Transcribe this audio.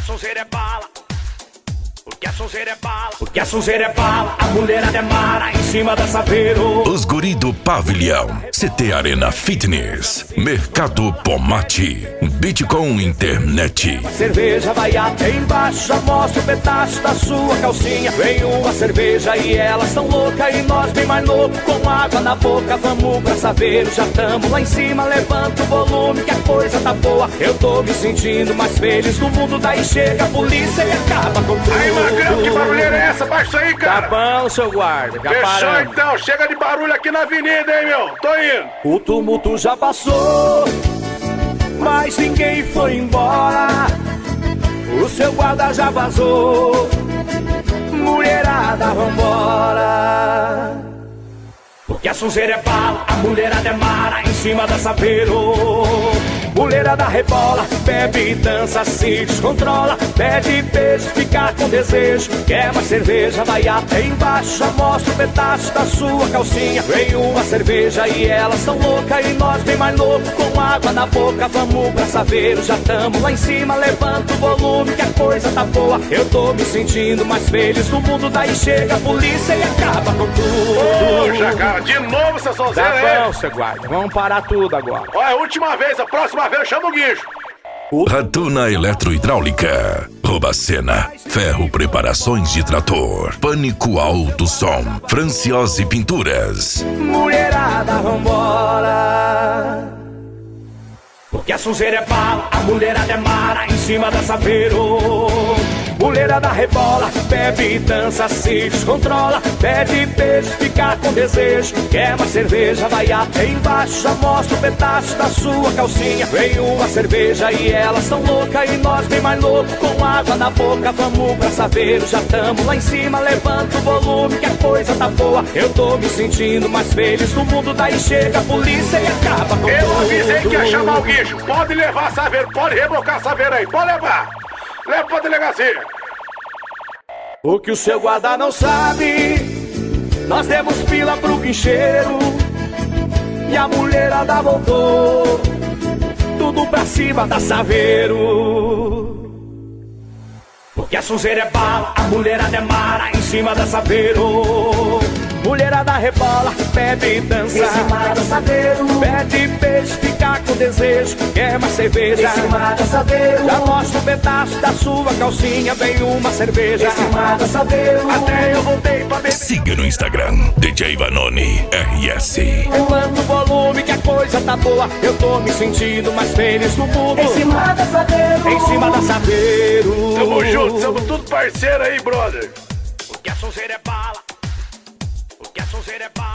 sonzeira é bala. Porque a sonzeira é bala. Porque a sonzeira é bala. A mulherada é mara em cima da Saveiro. Os guri do Pavilhão, CT Arena Fitness, Mercado Pomate, Bitcoin Internet. Cerveja vai até embaixo, já mostra o pedaço da sua calcinha. Vem uma cerveja e elas tão loucas e nós bem mais louco, com água na boca. Vamos pra Saveiro, já tamo lá em cima. Levanta o volume que a coisa tá boa. Eu tô me sentindo mais feliz no mundo. Daí chega a polícia e acaba com tudo. Aí, Magrão, que barulheira é essa? Baixa isso aí, cara. Tá bom, seu guarda, já Fechou paramos. então, chega de barulho aqui na avenida, hein, meu? Tô indo. O tumulto já passou, mas ninguém foi embora. O seu guarda já vazou. Mulherada, vambora. Porque a sonzeira é bala, a mulherada é mara em cima da Saveiro. Mulherada rebola, bebe e dança, se descontrola. Pede beijo, fica com desejo. Quer mais cerveja, vai até embaixo. Já mostra um pedaço da sua calcinha. Vem uma cerveja e elas tão loucas e nós bem mais louco, com água na boca. Vamos pra Saveiro, já tamo lá em cima. Levanta o volume que a coisa tá boa. Eu tô me sentindo mais feliz no mundo. Daí chega a polícia e acaba com tudo. Poxa, cara, de novo essa sonzeira aí. Tá bom, seu guarda, vamos parar tudo agora. Olha, a última vez, a próxima vez eu chamo o guincho. Ratuna Eletrohidráulica, Robacena, Ferro Preparações de Trator, Pânico Alto Som, Franciose Pinturas. Mulherada, vambora. Porque a sonzeira é bala, a mulherada é mara em cima da Saveiro. Mulherada rebola, bebe e dança, se descontrola. Pede beijo, fica com desejo. Quer uma cerveja, vai até embaixo. Já mostra um pedaço da sua calcinha. Vem uma cerveja e elas tão loucas e nós bem mais louco, com água na boca. Vamos pra Saveiro, já tamo lá em cima. Levanta o volume que a coisa tá boa. Eu tô me sentindo mais feliz no mundo. Daí chega a polícia e acaba com Eu tudo. avisei que ia chamar o guincho. Pode levar a Saveiro, pode rebocar a Saveiro aí, pode levar. Leva pra delegacia. O que o seu guarda não sabe, nós demos pila pro guincheiro e a mulherada voltou, tudo pra cima da Saveiro. Porque a sonzeira é bala, a mulherada é mara em cima da Saveiro. Mulherada rebola, bebe e dança em cima da Saveiro. Pede beijo, fica com desejo. Quer mais cerveja em cima da Saveiro. Já mostra um pedaço da sua calcinha. Vem uma cerveja em cima da Saveiro. Até eu voltei pra beber. Siga no Instagram, DJ Vanoni RS. Levando o volume que a coisa tá boa. Eu tô me sentindo mais feliz no mundo. Em cima da Saveiro. Em cima da Saveiro. Tamo junto, somos tudo parceiro aí, brother. Porque a sonzeira é bala. Porque a sonzeira é bala.